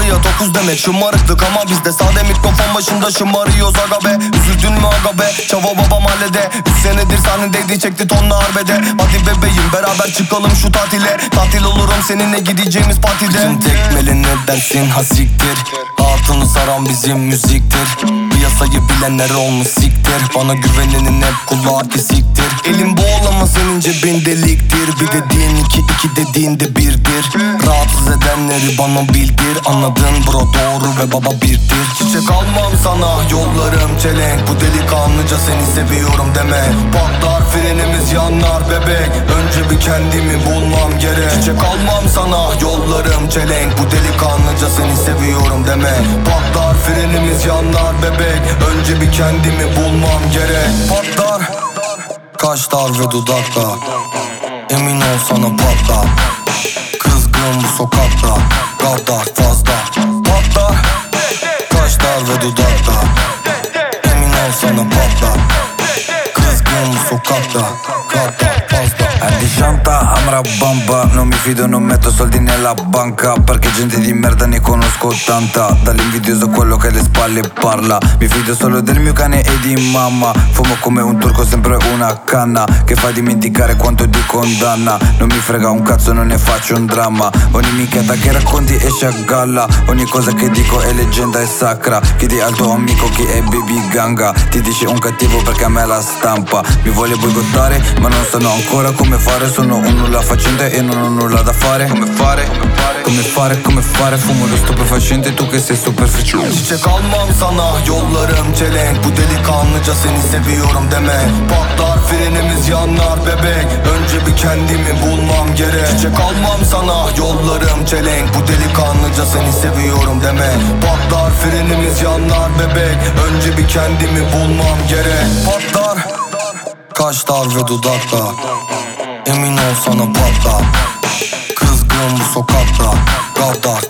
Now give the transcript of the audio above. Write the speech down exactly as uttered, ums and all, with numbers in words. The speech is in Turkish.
ya dokuz demek şımarıklık ama bizde sade mikrofon başında şımarıyoruz aga be. Üzüldün mü aga be? Çavo baba mahallede üç senedir sahnedeydi, çekti tonla harbede. Hadi bebeğim beraber çıkalım şu tatile. Tatil olurum seninle gideceğimiz partide. Bizim tekmeli ne dersin ha siktir. Altını saran bizim müziktir. Piyasayı bilenler olmuş siktir. Bana güvenenin hep kulağı kesiktir. Elim boğulama senin cebin deliktir. Bir dediğin iki, iki dediğin de birdir. Rahatsız edenleri bana bildir. Anladın bro, doğru ve baba birdir. Çiçek almam sana, yollarım çelenk. Bu delikanlıca seni seviyorum deme. Patlar frenimiz yanar bebek. Önce bir kendimi bulmam gerek. Çiçek almam sana, yollarım çelenk. Bu delikanlıca seni seviyorum deme. Patlar frenimiz yanar bebek. Önce bir kendimi bulmam gerek. Patlar kaşlar ve dudakla, emin ol sana patlar. Kızgın bu sokakta, kadar fazla. Patlar kaşlar ve dudakla, emin ol sana patlar. Kızgın bu sokakta, kadar fazla. Anni Shanta, Amra Bamba. Non mi fido, non metto soldi nella banca, perché gente di merda ne conosco tanta. Dall'invidioso quello che alle spalle parla. Mi fido solo del mio cane e di mamma. Fumo come un turco, sempre una canna che fa dimenticare quanto di condanna. Non mi frega un cazzo, non ne faccio un dramma. Ogni minchiata che racconti esce a galla. Ogni cosa che dico è leggenda e sacra. Chiedi al tuo amico chi è Baby Ganga. Ti dice un cattivo perché a me la stampa. Mi vuole boicottare ma non sanno ancora come fare. Sono un nulla facente e non ho nulla da fare. Come fare, come fare, come fare. Fumo lo stupefacente, tu che sei superficiale. Çiçek almam sana, yollarım çelenk. Bu delikanlıca seni seviyorum deme. Patlar frenimiz yanar bebek. Önce bir kendimi bulmam gerek. Çiçek almam sana, yollarım çelenk. Bu delikanlıca seni seviyorum deme. Patlar frenimiz yanar bebek. Önce bir kendimi bulmam gerek. Patlar kaşlar ve dudakla, emin ol sana patlar. Kızgın bu sokakta, kadar